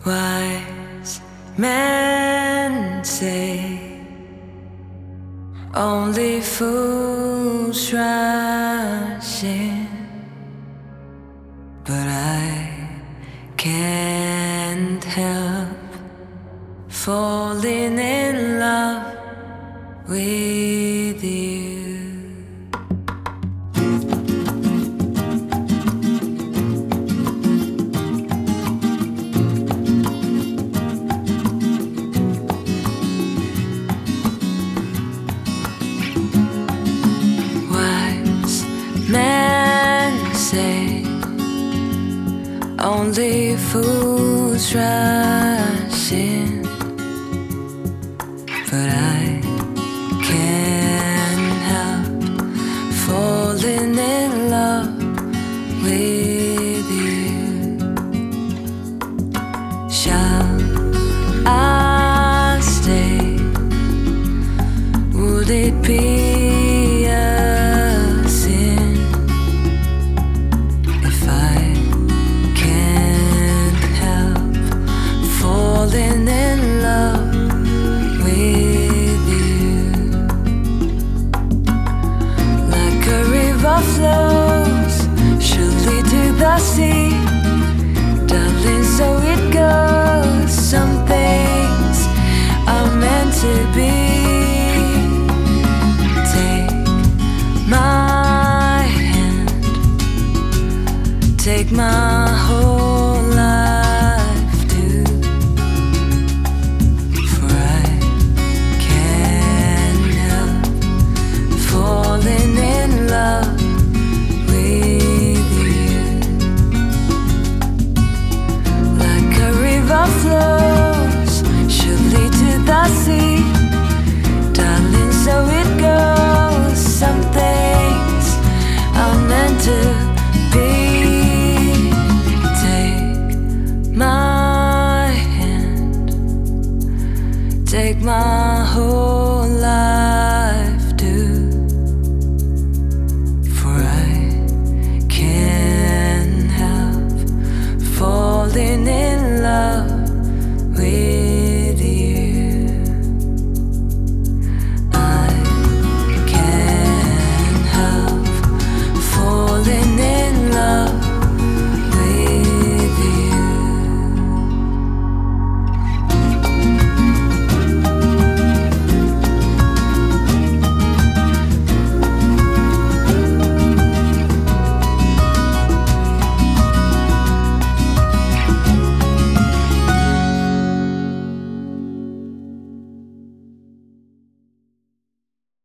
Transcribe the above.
Wise men say only fools rush in, but I can't help falling in love with you. Men say only fools rush in, but I can't help falling in love with you. Shall I stay? Would it be in love with you? Like a river flows surely to the sea, darling, so it goes. Some things are meant to be. Take my hand, take my whole